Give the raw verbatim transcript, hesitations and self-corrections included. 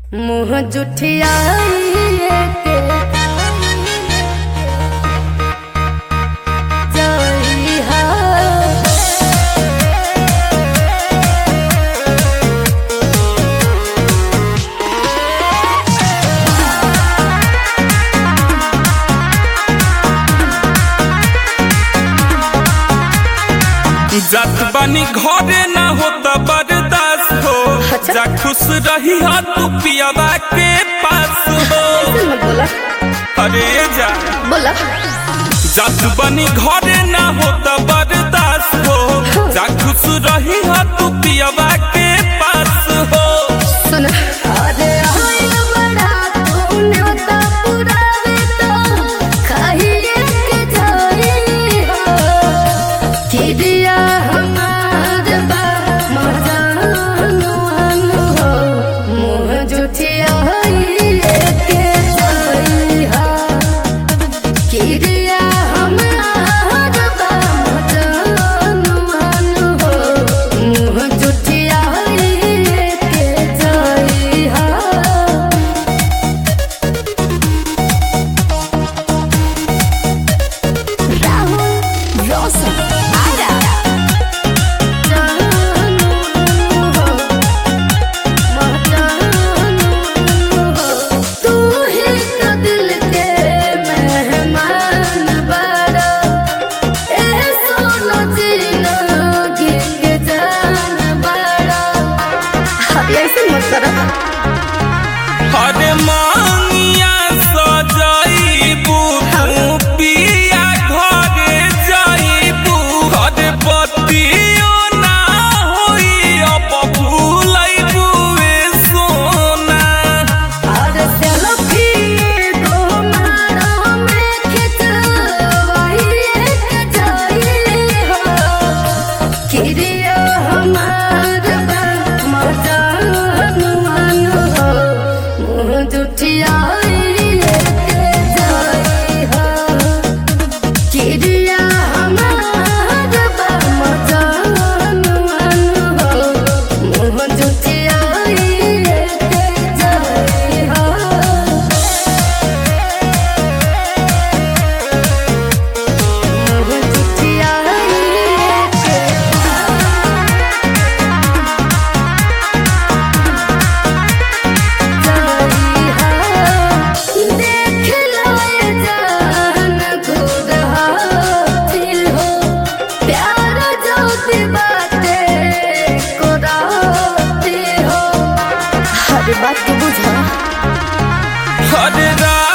मुँह जुठियाई के जइहा जात बानी घरे ना होता बर्दाश्त हो। अच्छा? जा खुश रही हा तू पियावा के पास हो। मत बोला अरे जा बोला जात बानी घरे ना होता बर्दाश्त हो। जा खुश रही हा तू पियावा के पास हो। सुन अरे होइल बड़ा तूने तो पुरावे तो खाइए के जाई हो कि दिया हमार बा मजानुआन हो मुँह जुठियाई के जाइहा कि दिया हमार बा मजानुआन हो मुँह जुठियाई के जाइहा राहुल रोशन आरा तू ही तो दिल के मेहमान बड़ा ए सोनो जीना गिंग जान बड़ा ऐसे मत करो अरे मांगिया सजाइबू तू पिया घरे जाइबू। अरे बतियो ना होई अब भूलैबू ए सोना। और सेल्फी दो मारो में खिंचवाई एक जाई हो किरिया हमार बा मजानुआन हो मुँह जुठियाई के जाई हो किरिया हमार बा मजानुआन हो मुँह जुठियाई के जाई हो मुँह जुठियाई के देख लो ये जान खुद हासिल हो प्यार जो सी बातें को राती हो हर बात को बुझा अरे